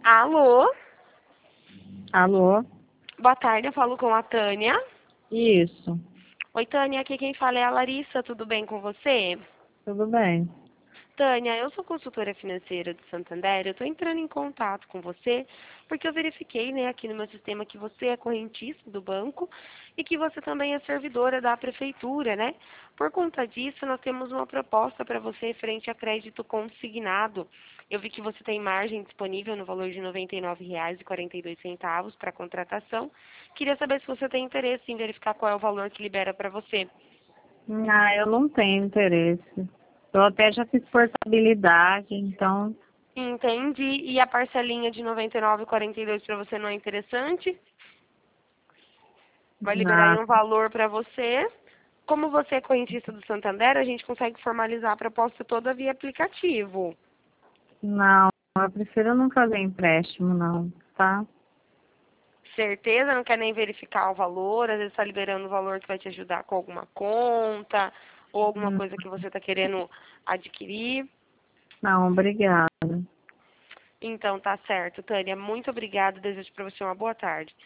Alô? Alô? Boa tarde, eu falo com a Tânia. Isso, Oi, Tânia, aqui quem fala é a Larissa, tudo bem com você? tudo bem. Tânia, eu sou consultora financeira do Santander, eu estou entrando em contato com você porque eu verifiquei, né, aqui no meu sistema que você é correntista do banco e que você também é servidora da prefeitura, né? Por conta disso, nós temos uma proposta para você frente a crédito consignado. Eu vi que você tem margem disponível no valor de R$ 99,42 para contratação. Queria saber se você tem interesse em verificar qual é o valor que libera para você. Ah, eu não tenho interesse. Eu até já fiz portabilidade, então, Entendi. E a parcelinha de R$ 99,42 para você não é interessante? Vai liberar aí ah, um valor para você. Como você é correntista do Santander, a gente consegue formalizar a proposta toda via aplicativo. não, eu prefiro não fazer empréstimo, não, tá? Certeza? Não quer nem verificar o valor, às vezes está liberando o valor que vai te ajudar com alguma conta ou alguma Hum, coisa que você está querendo adquirir. Não, obrigada. Então tá certo, Tânia. Muito obrigada. Desejo para você uma boa tarde.